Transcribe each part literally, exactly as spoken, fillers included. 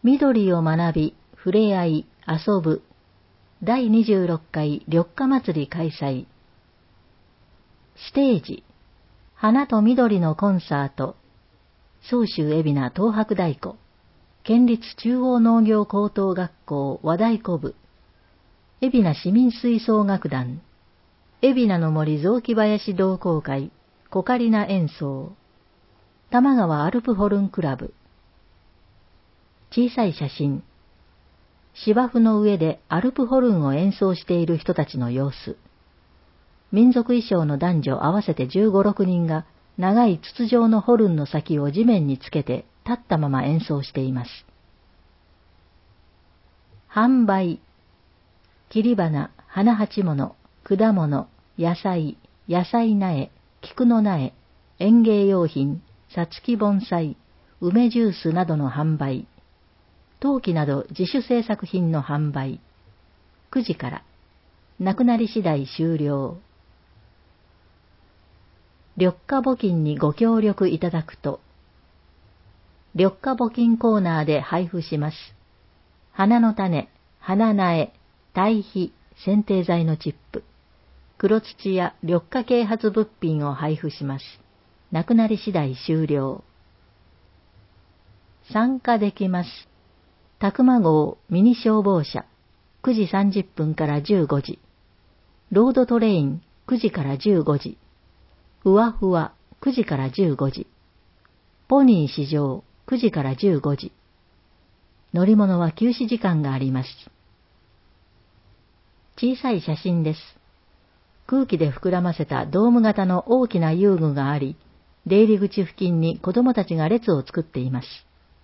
緑を学び、触れ合い、遊ぶ。だいにじゅうろっかい緑化祭り開催。ステージ、花と緑のコンサート。総州海老名東博太鼓。県立中央農業高等学校和太鼓部。海老名市民吹奏楽団。海老名の森雑木林同好会。コカリナ演奏。玉川アルプホルンクラブ。小さい写真。芝生の上でアルプホルンを演奏している人たちの様子。民族衣装の男女合わせてじゅうご、ろくにんが長い筒状のホルンの先を地面につけて立ったまま演奏しています。販売。切り花、花鉢物、果物、野菜、野菜苗、菊の苗、園芸用品、さつき盆栽、梅ジュースなどの販売。陶器など自主制作品の販売。くじから。なくなり次第終了。緑化募金にご協力いただくと、緑化募金コーナーで配布します。花の種、花苗、堆肥、剪定剤のチップ、黒土や緑化啓発物品を配布します。なくなり次第終了。参加できます。宅間号ミニ消防車、くじさんじゅっぷんからじゅうごじ。ロードトレイン、くじからじゅうごじ。ふわふわ、くじからじゅうごじ。ポニー試乗、くじからじゅうごじ。乗り物は休止時間があります。小さい写真です。空気で膨らませたドーム型の大きな遊具があり、出入り口付近に子供たちが列を作っています。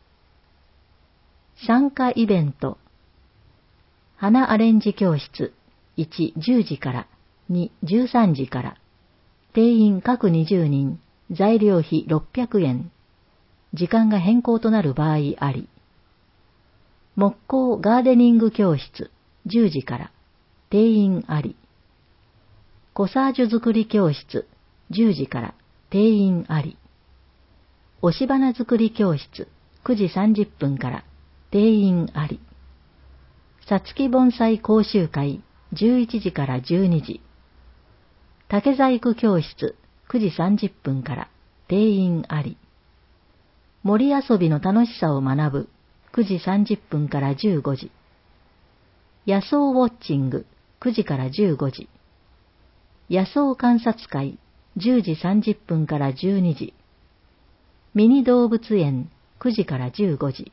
参加イベント。花アレンジ教室、いち、じゅうじから、に、じゅうさんじから。定員各にじゅうにん、材料費ろっぴゃくえん。時間が変更となる場合あり。木工ガーデニング教室、じゅうじから。定員あり。コサージュ作り教室、じゅうじから。定員あり。押し花作り教室、くじさんじゅっぷんから。定員あり。さつき盆栽講習会、じゅういちじからじゅうにじ。竹細工教室、くじさんじゅっぷんから。定員あり。森遊びの楽しさを学ぶ、くじさんじゅっぷんからじゅうごじ。野草ウォッチング、くじからじゅうごじ。野草観察会、じゅうじさんじゅっぷんからじゅうにじ。ミニ動物園、くじからじゅうごじ。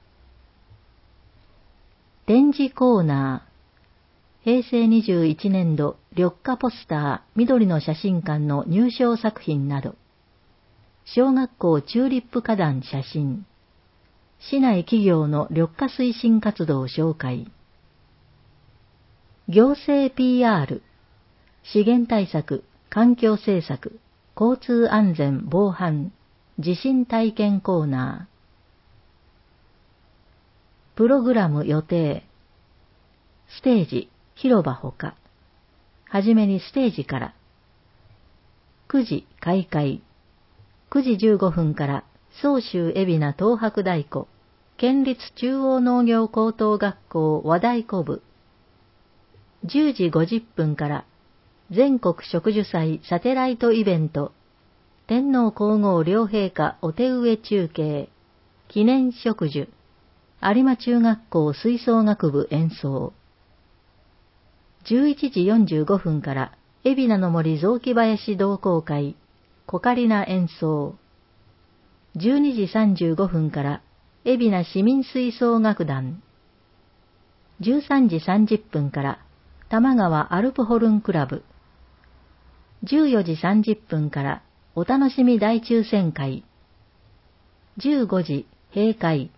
展示コーナー。へいせいにじゅういちねんど緑化ポスター緑の写真館の入賞作品など。小学校チューリップ花壇写真。市内企業の緑化推進活動紹介。行政 ピーアール。資源対策、環境政策、交通安全防犯、地震体験コーナー。プログラム予定。ステージ、広場ほか。はじめにステージから。くじ開会。くじじゅうごふんから総州海老名東博太鼓、県立中央農業高等学校和太鼓部。じゅうじごじゅっぷんから全国植樹祭サテライトイベント、天皇皇后両陛下お手植え中継、記念植樹、有馬中学校吹奏楽部演奏。じゅういちじよんじゅうごふんから海老名の森雑木林同好会、コカリナ演奏。じゅうにじさんじゅうごふんから海老名市民吹奏楽団。じゅうさんじさんじゅっぷんから玉川アルプホルンクラブ。じゅうよじさんじゅっぷんからお楽しみ大抽選会。じゅうごじ閉会。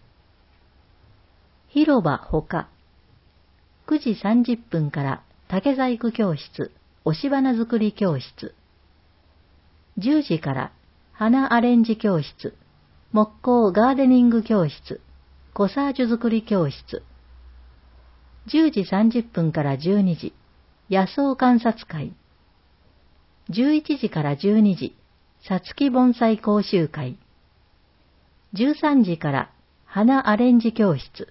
広場ほか。くじさんじゅっぷんから竹細工教室、押し花作り教室。じゅうじから花アレンジ教室、木工ガーデニング教室、コサージュ作り教室。じゅうじさんじゅっぷんからじゅうにじ、野草観察会。じゅういちじからじゅうにじ、さつき盆栽講習会。じゅうさんじから花アレンジ教室。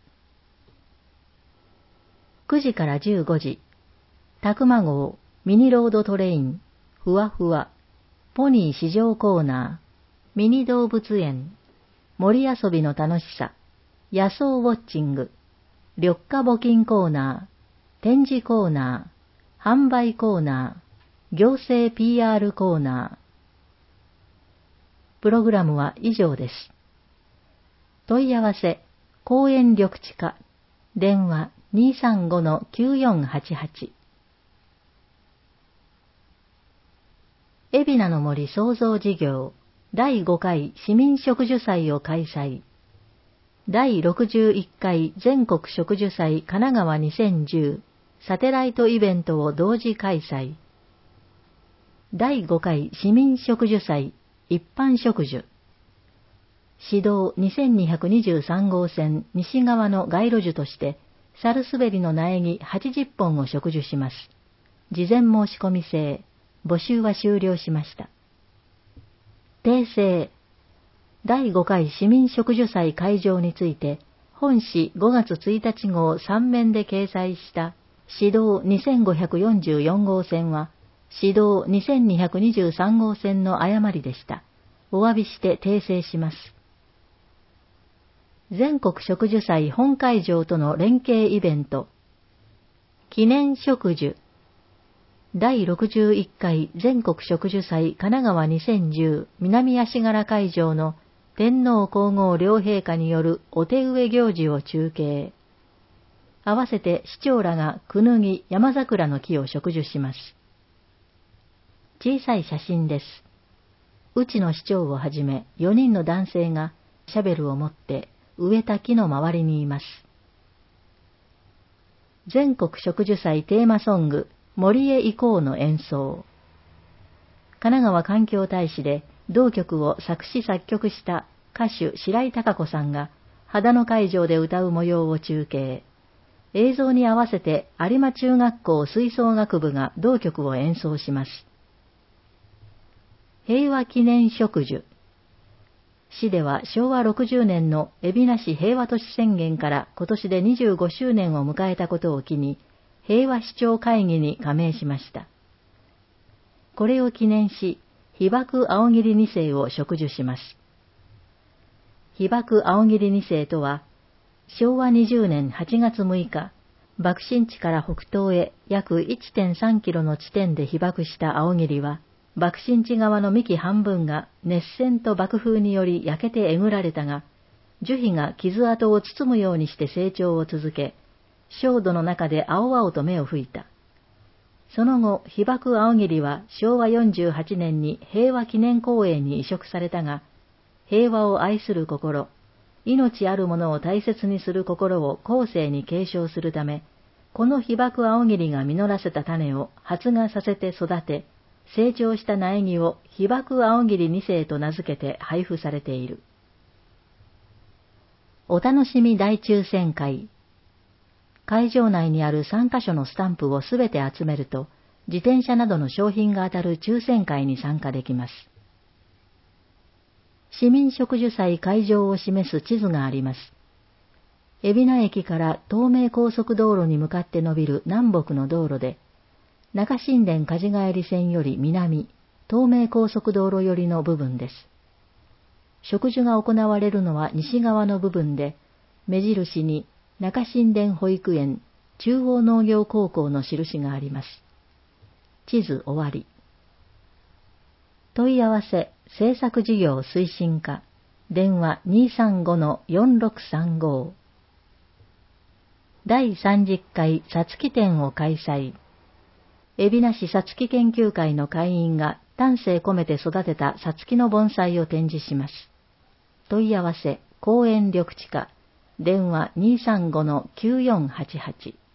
くじからじゅうごじ、たくま号、ミニロードトレイン、ふわふわ、ポニー市場コーナー、ミニ動物園、森遊びの楽しさ、野草ウォッチング、緑化募金コーナー、展示コーナー、販売コーナー、行政 ピーアール コーナー。プログラムは以上です。問い合わせ、公園緑地課、電話 にーさんごのきゅうよんはちはち。海老名の森創造事業だいごかい市民植樹祭を開催。だいろくじゅういっかい全国植樹祭神奈川にせんじゅうサテライトイベントを同時開催。だいごかい市民植樹祭一般植樹。市道にせんにひゃくにじゅうさんごう線西側の街路樹として、サルスベリの苗木はちじゅっぽんを植樹します。事前申し込み制。募集は終了しました。訂正。だいごかい市民植樹祭会場について、本誌ごがつついたち号さんめんで掲載した市道にせんごひゃくよんじゅうよんごう線は、市道にせんにひゃくにじゅうさんごう線の誤りでした。お詫びして訂正します。全国植樹祭本会場との連携イベント。記念植樹。だいろくじゅういっかい全国植樹祭神奈川にせんじゅう南足柄会場の天皇皇后両陛下によるお手植え行事を中継。合わせて市長らがクヌギ、山桜の木を植樹します。小さい写真です。うちの市長をはじめよにんの男性がシャベルを持って植えた木の周りにいます。全国植樹祭テーマソング森へ行こうの演奏。神奈川環境大使で同曲を作詞作曲した歌手白井貴子さんが秦野会場で歌う模様を中継。映像に合わせて有馬中学校吹奏楽部が同曲を演奏します。平和記念植樹。市ではしょうわろくじゅうねんの海老名市平和都市宣言から今年でにじゅうごしゅうねんを迎えたことを機に、平和市長会議に加盟しました。これを記念し、被爆青桐二世を植樹します。被爆青桐二世とは、しょうわにじゅうねんはちがつむいか、爆心地から北東へ約 いってんさんキロの地点で被爆した青桐は、爆心地側の幹半分が熱線と爆風により焼けてえぐられたが、樹皮が傷跡を包むようにして成長を続け、焦土の中で青々と芽を吹いた。その後、被爆青桐はしょうわよんじゅうはちねんに平和記念公園に移植されたが、平和を愛する心、命あるものを大切にする心を後世に継承するため、この被爆青桐が実らせた種を発芽させて育て、成長した苗木を被爆青桐二世と名付けて配布されている。お楽しみ大抽選会。会場内にあるさんかしょのスタンプをすべて集めると、自転車などの商品が当たる抽選会に参加できます。市民植樹祭会場を示す地図があります。海老名駅から東名高速道路に向かって伸びる南北の道路で、中新田梶帰り線より南、東名高速道路寄りの部分です。植樹が行われるのは西側の部分で、目印に中新田保育園、中央農業高校の印があります。地図終わり。問い合わせ、制作事業推進課、電話 にーさんごのよんろくさんご。だいさんじゅっかいさつき展を開催。海老名市さつき研究会の会員が丹精込めて育てたさつきの盆栽を展示します。問い合わせ、公園緑地課、電話 にーさんごのきゅうよんはちはち。